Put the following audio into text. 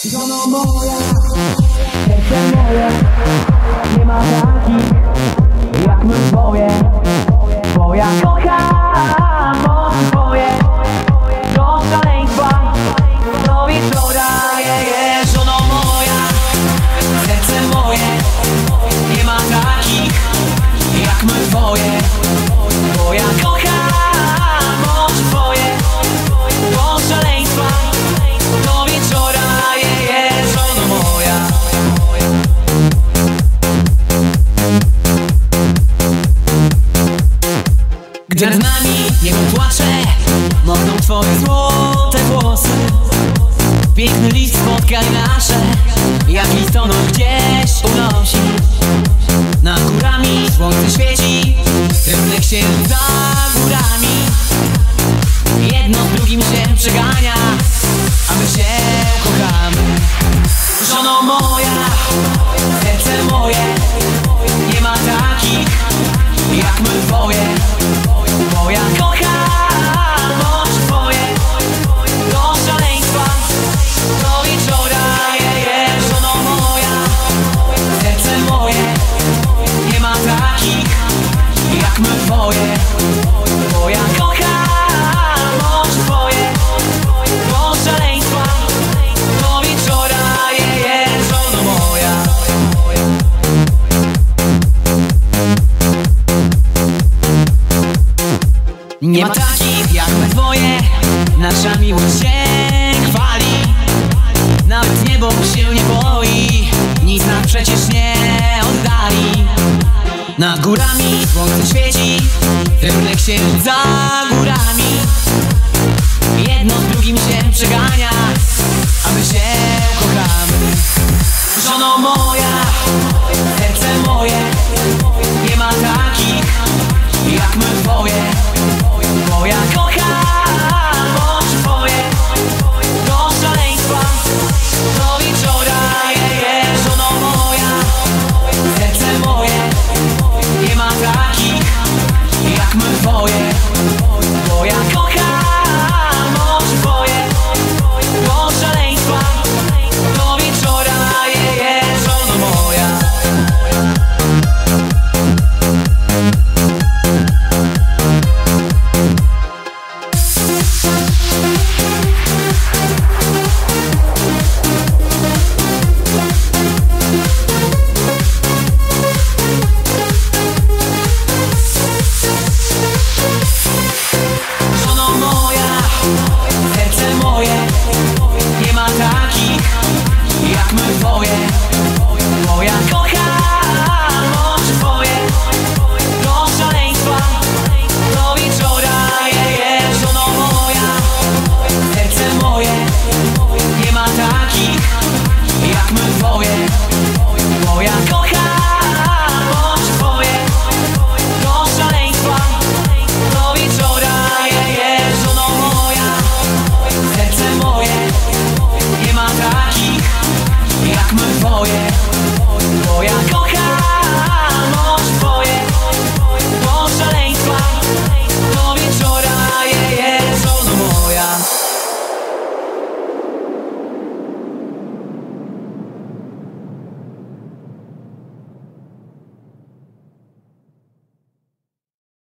Żono moja, serce moje, nie ma takich jak my twoje, bo ja kocham oczy twoje do szaleństwa, do wieczora. Żono moja, serce moje, nie ma takich jak my twoje, bo ja kocham oczy twoje do szaleństwa, do wieczora. Żono moja. Gdy nad nami niebo płacze, mokną twoje złote włosy. Piękny list spotkań nasze, jak listonosz gdzieś unosi. Nad górami słońce świeci, rynek się za górami. Jedno z drugim się przegania, a my się kochamy. Żono moja, serce moje, nie ma takich jak my twoje, bo ja kocham oczy twoje do szaleństwa, do wieczora. Żono moja, serce moje, nie ma takich jak my twoje, bo ja kocham oczy twoje do szaleństwa, do wieczora. Żono moja. Nie ma takich jak my twoje, nasza miłość się chwali. Nawet niebo się nie boi, nic nas przecież nie oddali. Nad górami słońce świeci, rynek się za górami. Jedno z drugim się